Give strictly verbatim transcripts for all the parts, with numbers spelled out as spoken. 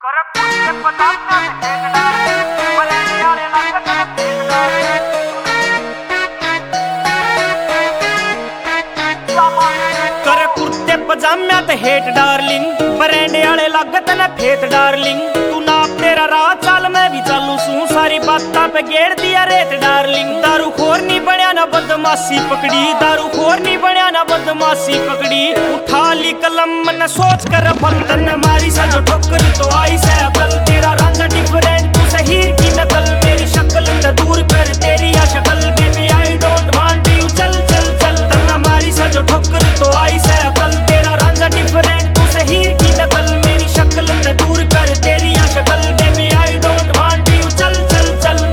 करे कुर्ते पजामे ते हेट डार्लिंग, ब्रांड आले लागत ने फेत डार्लिंग। तू ना तेरा राह चाल मैं भी चालू सू, सारी बातां पे गेड़ दिया रेत डार्लिंग। दारू खोर नहीं बनया ना बदमाशी पकड़ी, दारू खोर नहीं बनया ना बदमाशी पकड़ी। उठा ली कलम मन सोच कर फलतन मारी सा जो ठोकर तो आई से अकल। तेरा रंग डिफरेंट तू सही की नकल, मेरी शक्ल से दूर कर तेरी आ शक्ल। Baby I don't want you चल चल चल, तना मारी सा जो ठोकर तो आई से अकल। तेरा रंग डिफरेंट तू सही की नकल, मेरी शक्ल से दूर कर तेरी आ शक्ल। Baby I don't want you चल चल चल।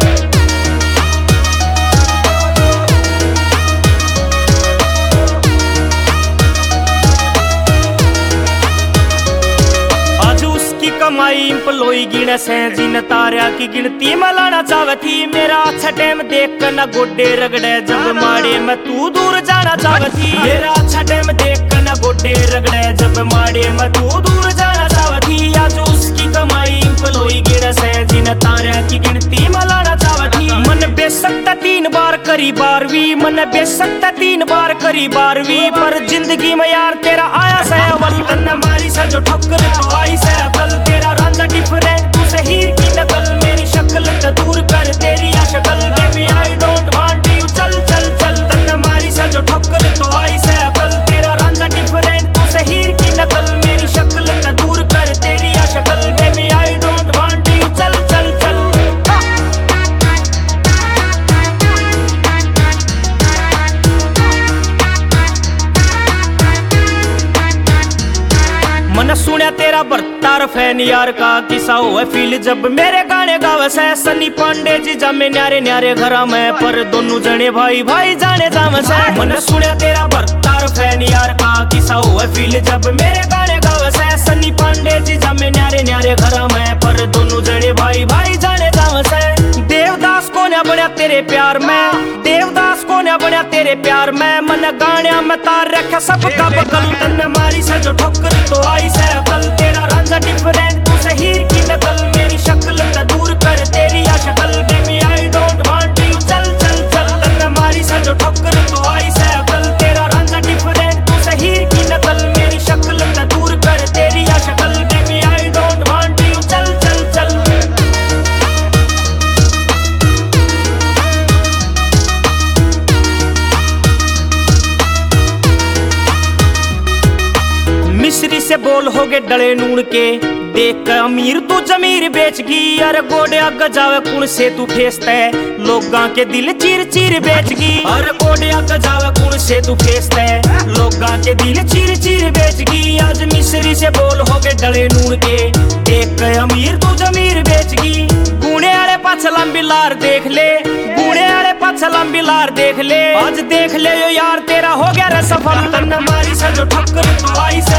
कमाई इम्प्लॉई गिने से जिन तारा की गिनती में लाना चाहती थी। मेरा अच्छा टाइम देख कर न गोडे रगड़े, जब मारे मैं तू दूर जाना चाहती। मेरा अच्छा टाइम देख कर न गोडे रगड़े, जब मारे मैं तू दूर जाना चाहती। आज उसकी कमाई इम्प्लॉई गिने से जिन तारा की गिनती में लाना चाहती। मन बेसकता तीन बार करी बारहवीं, मन बेसकता तीन बार करी बारहवीं। पर जिंदगी में यार तेरा आया सहवल, तन्ना मारी सा जो ठोकर तो आई सहवल। तेरा रंग डिफरेंट तू सही की नकल, मेरी शक्ल से दूर कर तेरी आ शक्ल। Baby I don't want you चल चल चल, तन्ना मारी सा जो ठोकर तो आई सहवल। तेरा रंग डिफरेंट तू सही की नकल, मेरी शक्ल से दूर कर तेरी आ शक्ल। Baby I don't want you चल चल चल। मन सुनिया तेरा बर्तारफ है यार का किसा हुआ फील, जब मेरे गाने गावे से सनी पांडे जी जमे न्यारे न्यारे घरा में। पर दोनों जने भाई भाई जाने जावे से। मन सुनिया तेरा बर्तारफ है यार का किसा हुआ फील, जब मेरे गाने गावे से सनी पांडे जी जमे न्यारे न्यारे घरा में। पर दोनों जने भाई भाई जाने जावे से। देवदास को न बनया तेरे प्यार में, देवदास को न बनया तेरे प्यार में। मन गाने में तार रखा सबका बगल, तन्ने मारी से जो ठोकर तो आई से अकल। तेरा रंग डिफरेंट तू सही की नकल, मेरी शक्ल से दूर कर तेरी आ शक्ल। Baby I don't want you चल चल चल, तन्ने मारी से जो ठोकर तो आई से अकल। तेरा रंग डिफरेंट तू सही की नकल, मेरी शक्ल से दूर कर तेरी आ शक्ल। Baby I don't want you चल चल चल। मिश्री से बोल हो गए डले नून के, देख कर अमीर तू जमीर बेचगी। अरे गोडे अग जावे कुण से तू ठेसता है, लोगां के दिल चीर चीर बेचगी। अरे गोडे अग जावे कुण से तू ठेसता है, लोगां के दिल चीर चीर बेचगी। आज मिश्री से बोल हो गए डले नून के, देख कर अमीर तू जमीर बेचगी। गुणे आले पाछ लंबी लार देख ले, गुणे आले पाछ लंबी लार देख ले। आज देख ले यो यार तेरा हो गया रे सफल, तन्ने मारी से जो ठक्कर तो आई से